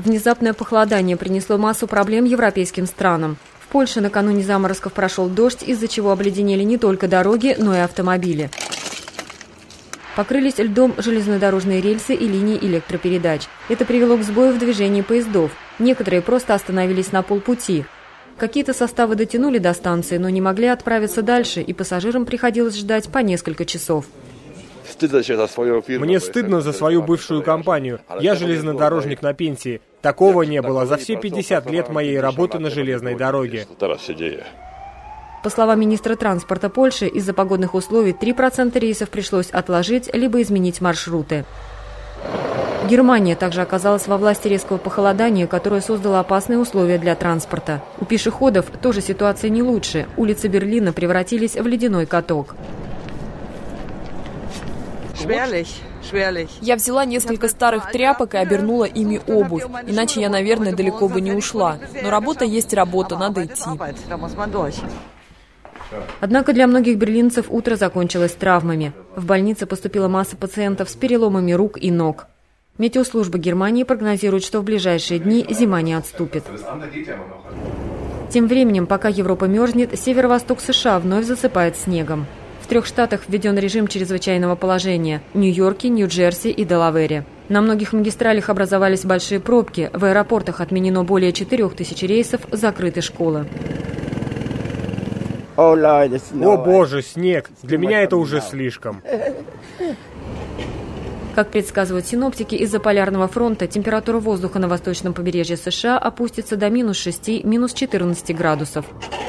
Внезапное похолодание принесло массу проблем европейским странам. В Польше накануне заморозков прошел дождь, из-за чего обледенели не только дороги, но и автомобили. Покрылись льдом железнодорожные рельсы и линии электропередач. Это привело к сбою в движении поездов. Некоторые просто остановились на полпути. Какие-то составы дотянули до станции, но не могли отправиться дальше, и пассажирам приходилось ждать по несколько часов. Мне стыдно за свою бывшую компанию. Я железнодорожник на пенсии. Такого не было за все 50 лет моей работы на железной дороге. По словам министра транспорта Польши, из-за погодных условий 3% рейсов пришлось отложить либо изменить маршруты. Германия также оказалась во власти резкого похолодания, которое создало опасные условия для транспорта. У пешеходов тоже ситуация не лучше. Улицы Берлина превратились в ледяной каток. Я взяла несколько старых тряпок и обернула ими обувь. Иначе я, наверное, далеко бы не ушла. Но работа есть работа, надо идти. Однако для многих берлинцев утро закончилось травмами. В больнице поступила масса пациентов с переломами рук и ног. Метеослужба Германии прогнозирует, что в ближайшие дни зима не отступит. Тем временем, пока Европа мерзнет, северо-восток США вновь засыпает снегом. В 3 штатах введен режим чрезвычайного положения – Нью-Йорке, Нью-Джерси и Делавере. На многих магистралях образовались большие пробки, в аэропортах отменено более 4000 рейсов, закрыты школы. О боже, снег! Для меня это уже слишком. Как предсказывают синоптики, из-за полярного фронта температура воздуха на восточном побережье США опустится до -6, -14 градусов.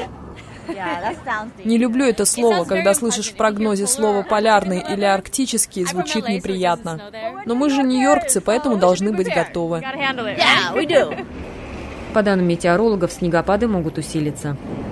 Не люблю это слово, когда слышишь в прогнозе слово «полярный» или «арктический», звучит неприятно. Но мы же нью-йоркцы, поэтому должны быть готовы. По данным метеорологов, снегопады могут усилиться.